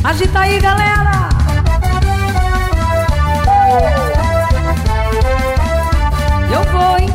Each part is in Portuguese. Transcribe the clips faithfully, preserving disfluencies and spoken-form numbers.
Agita aí, galera! Eu vou, hein?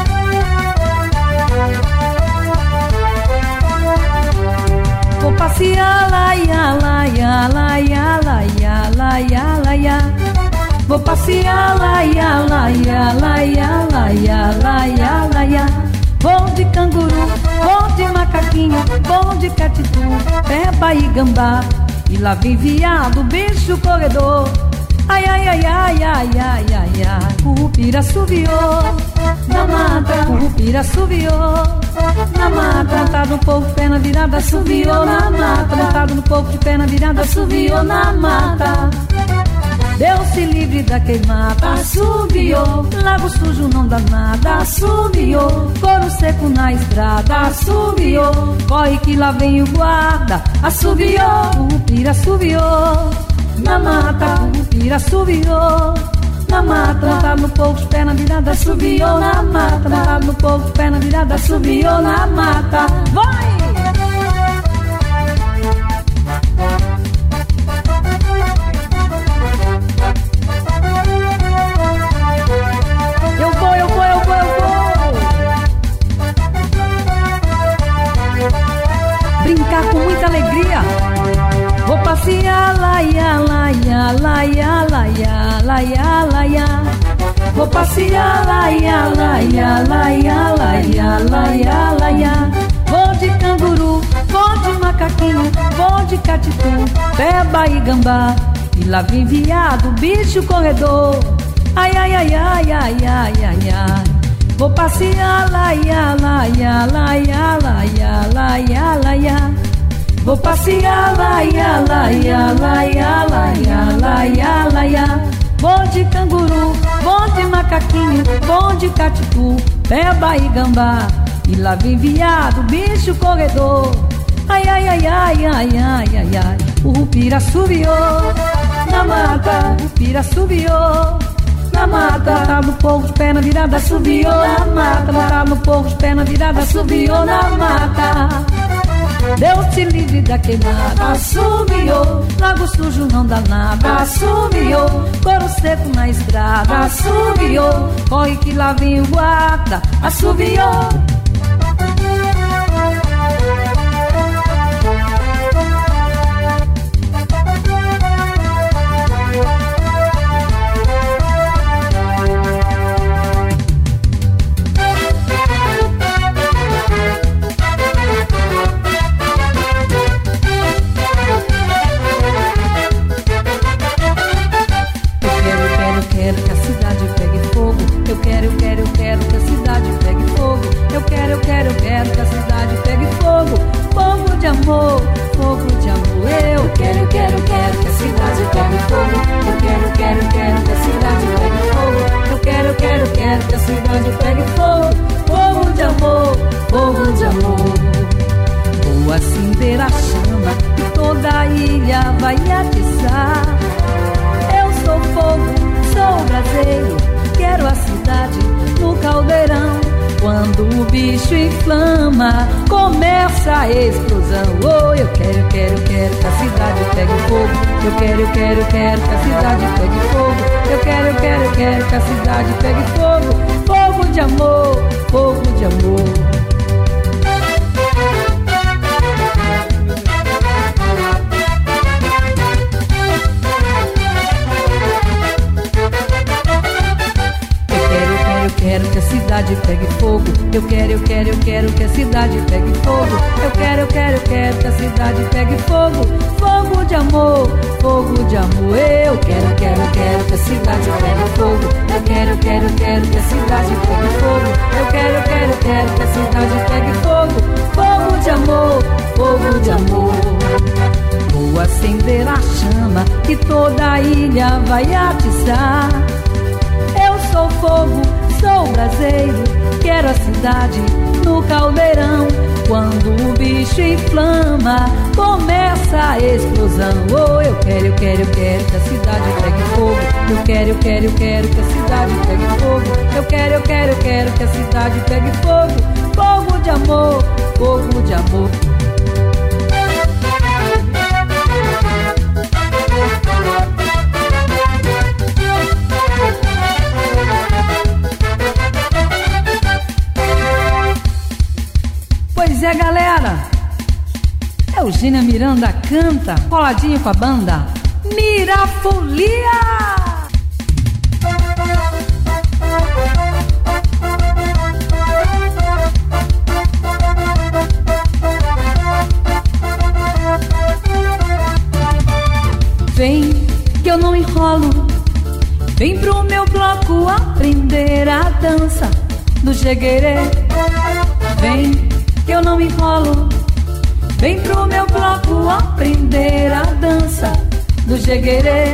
Vou passear, laia, laia, laia, laia, laia, laia. Vou passear, laia, laia, laia, laia, laia, laia. Vou de canguru, vou de macaquinho, vou de catitu, peba e gambá. E lá vem viado, bicho corredor. Ai, ai, ai, ai, ai, ai, ai, ai. O Curupira assoviou na mata, o Curupira assoviou na mata. Montado no povo, perna virada, assoviou na mata. Montado no povo de perna virada, assoviou na mata. Deus-se livre da queimada, assoviou. Lago sujo não dá nada, assoviou. Couro seco na estrada, assoviou. Corre que lá vem o guarda, assoviou. O Curupira assoviou na mata, o Curupira assoviou na mata. Montado no povo, perna virada, assoviou na mata. Montado no povo, perna virada, assoviou na mata. Vai! Eu vou, eu vou, eu vou, eu vou brincar com muita alegria. Vou passear, laia, laia, laia, laia, laia, laia. Vou passear, laia, laia, laia, laia, laia, laia. Vou de canguru, vou de macaquinho, vou de catitu, peba e gambá. E lá vem viado, bicho corredor. Ai, ai, ai, ai, ai, ai, ai, ai. Vou passear, laia, laia, laia, laia, laia, laia. Vou passear, laia, laia, laia, laia, laia, laia. Vou de canguru, vou de macaquinho, vou de catitu, peba e gambá. E lá vem viado, bicho corredor. Ai, ai, ai, ai, ai, ai, ai, ai. O Curupira assoviou na mata, o Curupira assoviou na mata. Montado no povo de perna virada, assoviou na mata. Montado no povo de perna virada, assoviou na mata. Deus-se livre da queimada, assoviou. Lago sujo não dá nada, assoviou. Couro seco na estrada, assoviou. Corre que lá vem o guarda, assoviou. Eu quero, eu quero, eu quero que a cidade pegue fogo. Eu quero, eu quero, eu quero que a cidade pegue fogo. Fogo de amor, fogo de amor. Eu quero, eu quero, eu quero que a cidade pegue fogo. Eu quero, eu quero, eu quero que a cidade pegue fogo. Eu quero, eu quero, eu quero que a cidade pegue fogo. Fogo de amor, fogo de amor. Vou acender a chama e toda a ilha vai atiçar. Eu sou fogo, sou braseiro. Quero a cidade no caldeirão. Quando o bicho inflama, começa a explosão. Oh, eu quero, eu quero, eu quero que a cidade pegue fogo. Eu quero, eu quero, eu quero que a cidade pegue fogo. Eu quero, eu quero, eu quero que a cidade pegue fogo. Fogo de amor, fogo de amor. Eu quero que a cidade pegue fogo. Eu quero, eu quero, eu quero que a cidade pegue fogo. Eu quero, eu quero, eu quero que a cidade pegue fogo. Fogo de amor, fogo de amor. Eu quero, eu quero, eu quero que a cidade pegue fogo. Eu quero, eu quero, eu quero que a cidade pegue fogo. Eu quero, eu quero, eu quero que a cidade pegue fogo. Fogo de amor, fogo de amor. Vou acender a chama e toda a ilha vai atiçar. Eu sou fogo, sou braseiro, quero a cidade no caldeirão. Quando o bicho inflama, começa a explosão. Oh, eu quero, eu quero, eu quero que a cidade pegue fogo. Eu quero, eu quero, eu quero que a cidade pegue fogo. Eu quero, eu quero, eu quero que a cidade pegue fogo. Fogo de amor, fogo de amor. Eugênia Miranda canta, coladinho com a banda Mirafolia. Vem que eu não enrolo, vem pro meu bloco aprender a dança do jeguerê. Vem que eu não enrolo, vem pro meu bloco aprender a dança do jeguerê.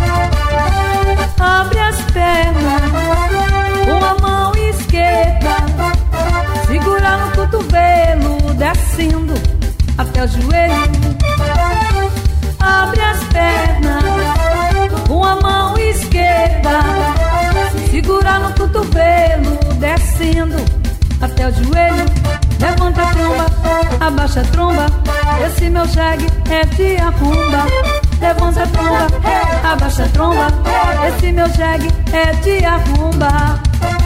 Abre as pernas com a mão esquerda, segura no cotovelo, descendo até o joelho. Abre as pernas com a mão esquerda, segura no cotovelo, descendo até o joelho. Levanta a tromba, abaixa a tromba, esse meu jegue é de arromba. Levanta a tromba, abaixa a tromba, esse meu jegue é de arromba.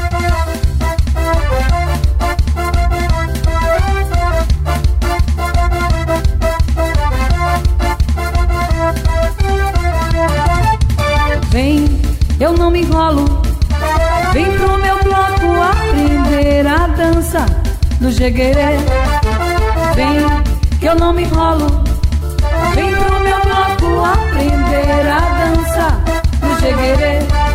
Vem, eu não me enrolo, vem pro meu bloco aprender a dança do jeguerê. Vem, que eu não me enrolo, vem pro meu bloco aprender a dança do jeguerê.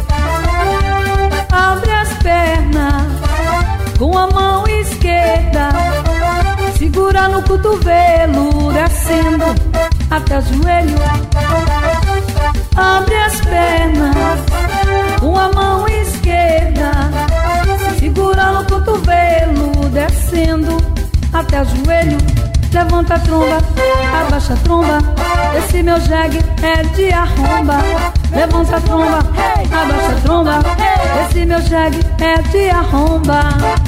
Abre as pernas com a mão esquerda, segura no cotovelo, descendo até o joelho. Abre as pernas com a mão esquerda, segura no cotovelo, descendo até o joelho. Levanta a tromba, abaixa a tromba, esse meu jegue é de arromba. Levanta a tromba, abaixa a tromba, esse meu jegue é de arromba.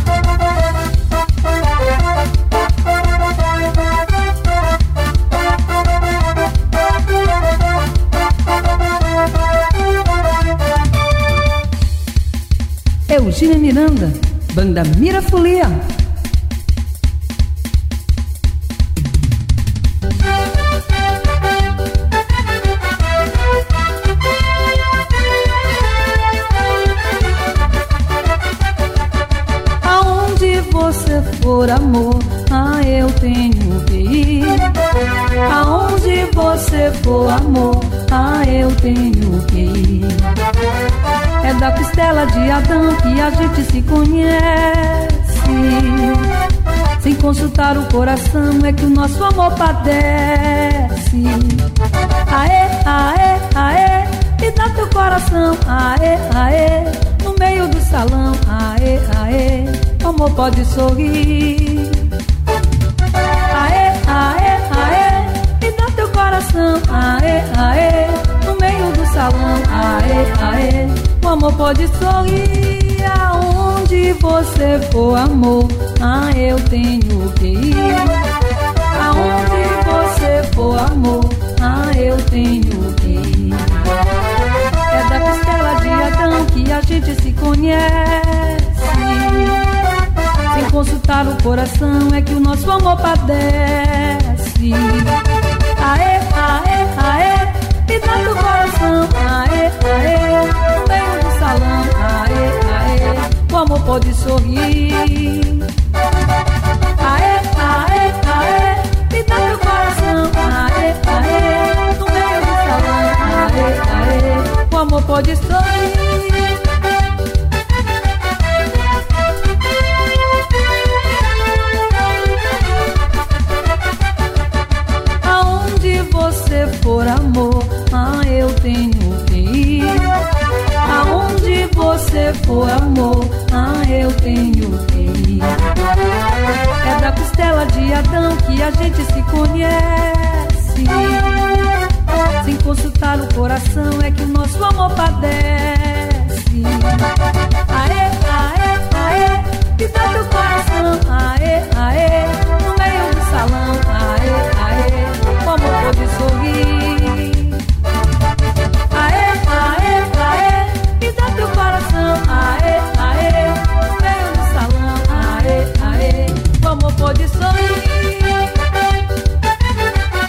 Eugênia Miranda, banda Mirafolia. Aonde você for, amor, ah, eu tenho que ir. Aonde você for, amor, ah, eu tenho que ir. É da costela de Adão que a gente se conhece. Sem consultar o coração é que o nosso amor padece. Aê, aê, aê, me dá teu coração. Aê, aê, no meio do salão. Aê, aê, o amor pode sorrir. Aê, aê, aê, me dá teu coração. Aê, aê, no meio do salão. Aê, aê, o amor pode sorrir. Aonde você for, amor, ah, eu tenho que ir. Aonde você for, amor, ah, eu tenho que ir. É da costela de Adão que a gente se conhece. Sem consultar o coração é que o nosso amor padece. Aê, aê, aê, me dá teu coração. Aê, aê, no meio do salão. Aê, aê, o amor pode sorrir. Aê, aê, aê, me dá teu coração. Aê, aê, no meio do salão. Aê, aê, o amor pode sorrir. Aonde você for, amor, ah, eu tenho que ir. Aonde você for, amor, ah, eu tenho que ir. É da costela de Adão que a gente se conhece. Sem consultar o coração é que o nosso amor padece. Aê, aê, aê, me dá teu coração. Aê, aê, no meio do salão. Aê, aê, o amor pode sorrir. Aê, aê, aê, me dá teu coração. Aê, aê, no meio do salão. Aê, aê, o amor pode sorrir.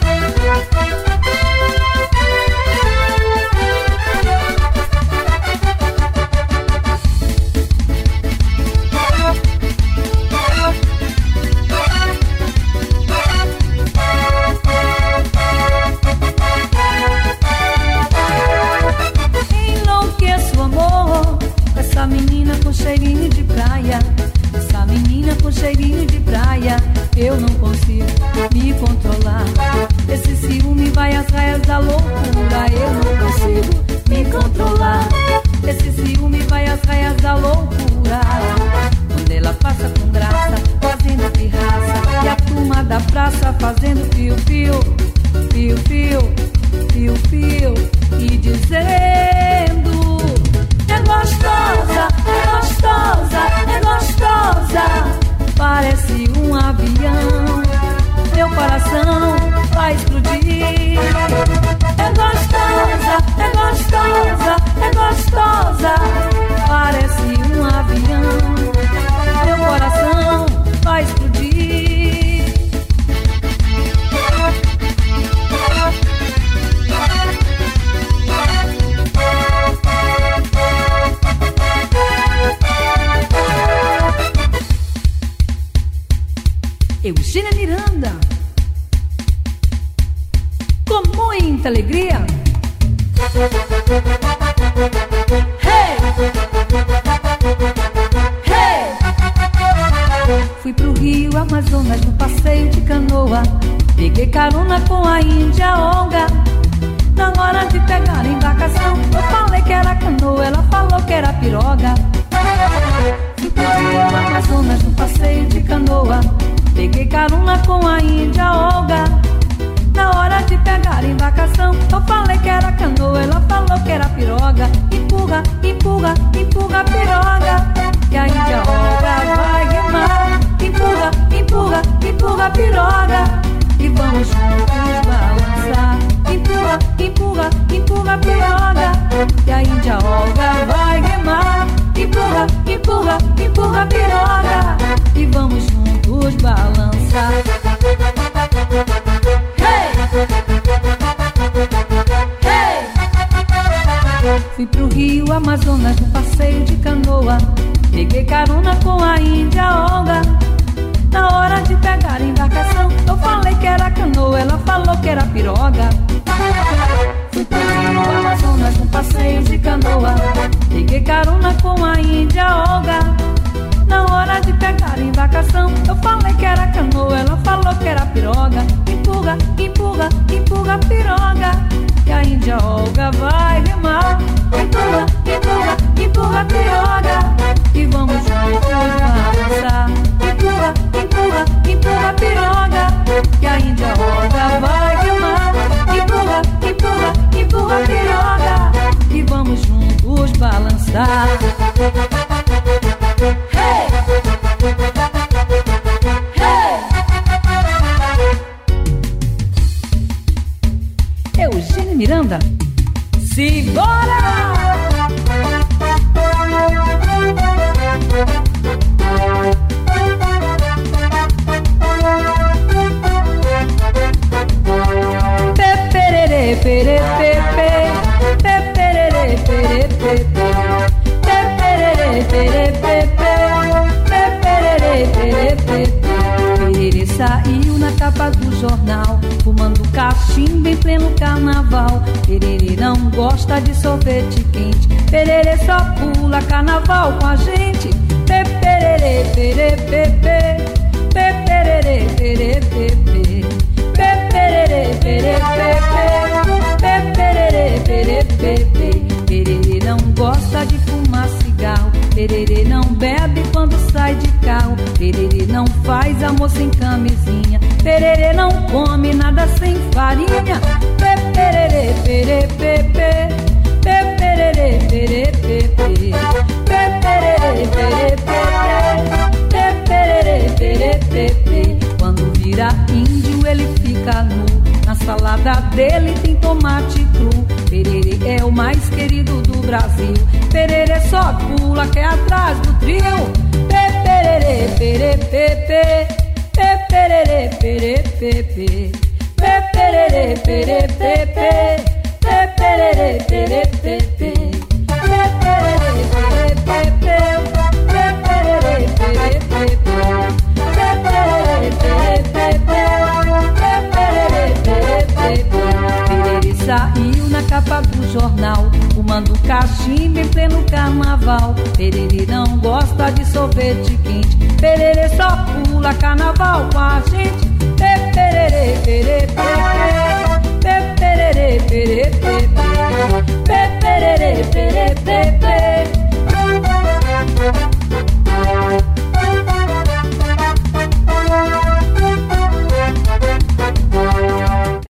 da loucura, eu não consigo me controlar. Esse ciúme vai às raias da loucura, quando ela passa com graça, fazendo pirraça, e a turma da praça fazendo fio-fio, fio-fio, fio-fio, e dizendo: é gostosa, é gostosa, é gostosa, parece um avião, meu coração vai explodir. É gostosa, é gostosa, é gostosa, parece um avião, meu coração vai explodir. Eugênia Miranda, com muita alegria. Hey! Hey! Fui pro Rio Amazonas no passeio de canoa, peguei carona com a Índia Olga. Na hora de pegar a embarcação, eu falei que era canoa, ela falou que era piroga. Fui pro Rio Amazonas no passeio de canoa, peguei carona com a Índia Olga. Na hora de pegar a embarcação, eu falei que era canoa, ela falou que era piroga. Empurra, empurra, empurra a piroga, que a Índia Olga vai remar. Empurra, empurra, empurra a piroga, e vamos juntos balançar. Empurra, empurra, empurra a piroga, que a Índia Olga vai remar. Empurra, empurra, empurra a piroga, e vamos juntos balançar. Hey! Hey! Fui pro Rio Amazonas no passeio de canoa, peguei carona com a Índia Olga. Na hora de pegar a embarcação, eu falei que era canoa, ela falou que era piroga. Fui pro Rio Amazonas no passeio de canoa, peguei carona com a Índia Olga. Na hora de pegar a embarcação, eu falei que era canoa, ela falou que era piroga. Empurra, empurra, empurra a piroga, que a Índia Olga vai remar. Empurra, empurra, empurra a piroga, e vamos juntos balançar. Empurra, empurra, empurra a piroga, que a Índia Olga vai remar. Empurra, empurra, empurra a piroga, e vamos juntos balançar. Hey! Hey! Eugênia Miranda, simbora! Peperere, pere, pepe, peperere, pere, pepe, peperere, pere, pepe, peperere, pere, pepe. Perere saiu na capa do jornal, fumando cachimbo em pleno carnaval. Perere não gosta de sorvete quente, Perere só pula carnaval com a gente. Peperere, pere, pepe, peperere, pere, pepe, peperere, pere, pepe, peperere, pere, pepe. Perere não gosta de fumar cigarro, Perere não bebe quando sai de carro, Perere não faz amor sem camisinha, Perere não come nada sem farinha. Peperere, pere, pepe, peperere, pere, pepe, peperere, pere, pepe, peperere, pere, pepe. Quando vira índio ele fica nu, na salada dele tem tomate cru. Perere é o mais querido do Brasil, Perere só pula que é atrás do trio. Peperere, pere, pepe, peperere, pere, pepe, peperere, pere, pepe, peperere, pere, pepe, peperere, pere, pepe, peperere, pere, pepe, peperere, pere, pepe, peperere, pere, pepe. Perere saiu na capa do jornal, fumando cachimbo em pleno carnaval. Perere não gosta de sorvete quente, Perere só pula carnaval com a gente. Peperere, pere, pepe, peperere, tererê.